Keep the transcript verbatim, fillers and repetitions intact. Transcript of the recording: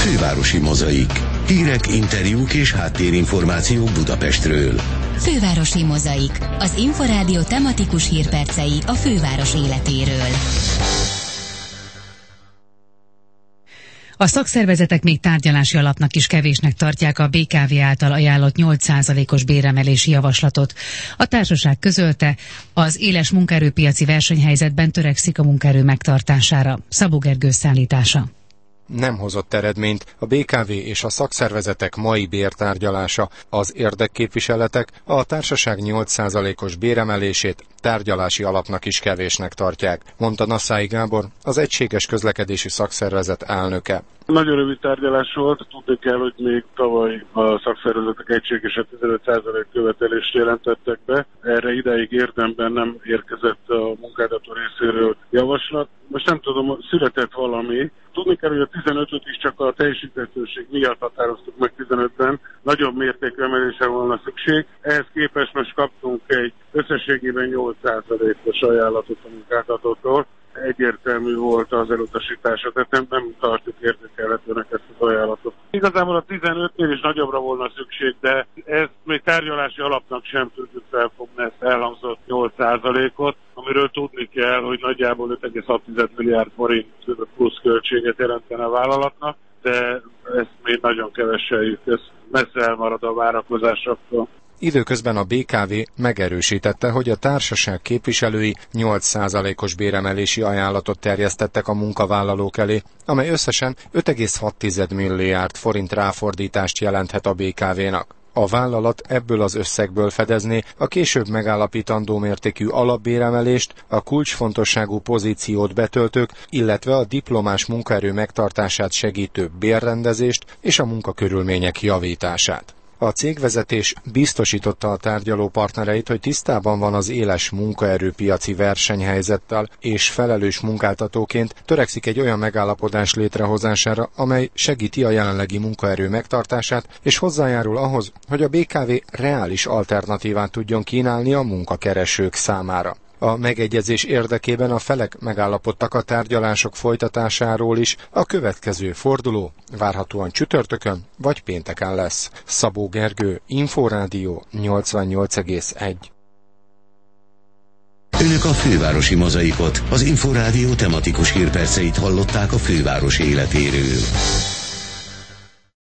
Fővárosi Mozaik. Hírek, interjúk és háttérinformációk Budapestről. Fővárosi Mozaik. Az Inforádió tematikus hírpercei a főváros életéről. A szakszervezetek még tárgyalási alapnak is kevésnek tartják a bé ká vé által ajánlott nyolc százalékos béremelési javaslatot. A társaság közölte, az éles munkaerőpiaci versenyhelyzetben törekszik a munkaerő megtartására. Szabó Gergő szállítása. Nem hozott eredményt a bé ká vé és a szakszervezetek mai bértárgyalása. Az érdekképviseletek a társaság nyolc százalékos béremelését tárgyalási alapnak is kevésnek tartják, mondta Nassai Gábor, az Egységes Közlekedési Szakszervezet elnöke. Nagyon rövid tárgyalás volt, tudni kell, hogy még tavaly a szakszervezetek egységesen tizenöt százalék követelést jelentettek be. Erre ideig érdemben nem érkezett a munkáltató részéről javaslat. Most nem tudom, született valami. Tudni kell, hogy a tizenötöt is csak a teljesíthetőség miatt határoztuk meg tizenötben. Nagyobb mértékű emelésre volna szükség. Ehhez képest most kaptunk egy összességében nyolc százalékos ajánlatot a munkáltatótól. Egyértelmű volt az elutasítása, tehát nem, nem tartjuk értékelhetőnek ezt az ajánlatot. Igazából a tizenötnél is nagyobbra volna szükség, de ezt még tárgyalási alapnak sem tudjuk felfogni, ezt elhangzott nyolc százalékot, amiről tudni kell, hogy nagyjából öt egész hat milliárd forint plusz költséget jelentene a vállalatnak, de ezt még nagyon keveseljük, ez messze elmarad a várakozásoktól. Időközben a bé ká vé megerősítette, hogy a társaság képviselői nyolc százalékos béremelési ajánlatot terjesztettek a munkavállalók elé, amely összesen öt egész hat milliárd forint ráfordítást jelenthet a bé ká vénak. A vállalat ebből az összegből fedezné a később megállapítandó mértékű alapbéremelést, a kulcsfontosságú pozíciót betöltők, illetve a diplomás munkaerő megtartását segítő bérrendezést és a munkakörülmények javítását. A cégvezetés biztosította a tárgyaló partnereit, hogy tisztában van az éles munkaerőpiaci versenyhelyzettel, és felelős munkáltatóként törekszik egy olyan megállapodás létrehozására, amely segíti a jelenlegi munkaerő megtartását, és hozzájárul ahhoz, hogy a bé ká vé reális alternatívát tudjon kínálni a munkakeresők számára. A megegyezés érdekében a felek megállapodtak a tárgyalások folytatásáról is, a következő forduló várhatóan csütörtökön vagy pénteken lesz. Szabó Gergő, Inforádió nyolcvannyolc egész egy. Önök a Fővárosi Mozaikot, az Inforádió tematikus hírperceit hallották a főváros életéről.